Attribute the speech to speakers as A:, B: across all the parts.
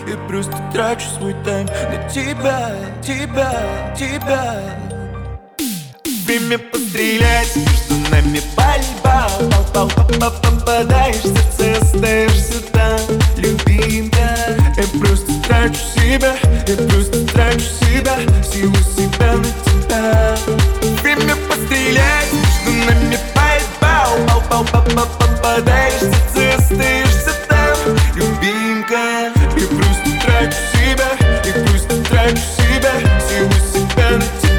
A: Я просто трачу свой тайм на тебя, тебя, тебя. Время пострелять, между нами пальба. Попадаешь в сердце, остаешься там, любимка. Я просто трачу себя, я просто трачу себя, силу себя на тебя. Время пострелять, между нами пальба. Попадаешь в сердце, остаешься там, любимка. Я просто трачу себя, я просто трачу себя, силу себя на тебя.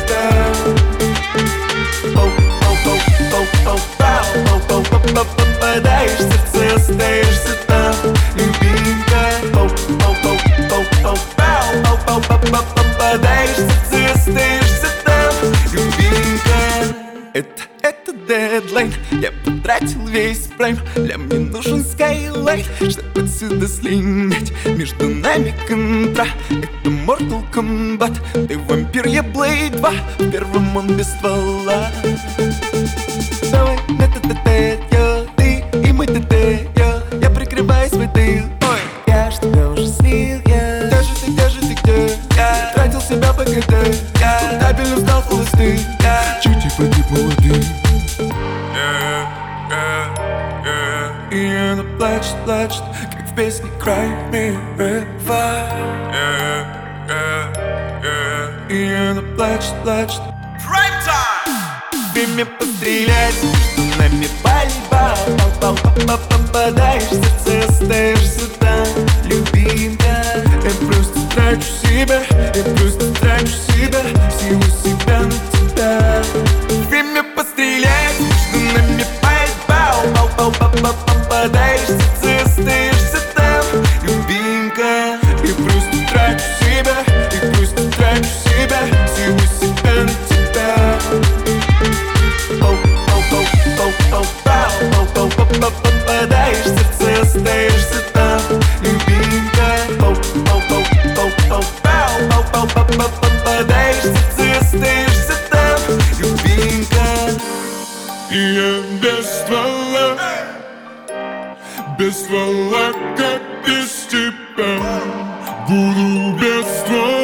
A: Попадаешь в сердце, остаешься там, любимка. Попадаешь в сердце, остаешься там, любимка. Это дедлайн, я потратил весь прайм. Для мне нужен скайлайт, чтобы отсюда слинять. Между нами контра, это Mortal Kombat. Ты вампир, я Blade 2, в первом он без ствола. Давай на ТТТ, ты и мы ТТ, я прикрываю свой тыл. Ой, я ж тебя уже слил, где же ты, где? Я тратил себя по КТ, стабильно стал холостым, чуть и погиб молодым. И она плачет, плачет, как в песне Cry Me River. И она плачет, плачет. Время пострелять, между нами пальба. Попадаешь в сердце, остаешься там, любимка. Я просто трачу себя, я просто трачу себя, силу себя на тебя. Время пострелять, между нами пальба. Попадаешь в сердце, остаешься там, любимка. Я просто трачу себя, я просто трачу себя, силу себя на тебя. Попадаешь в сердце, остаешься там, любимка. Попадаешь в сердце, остаешься там, любимка.
B: И я без ствола, как без тебя. Буду без ствола.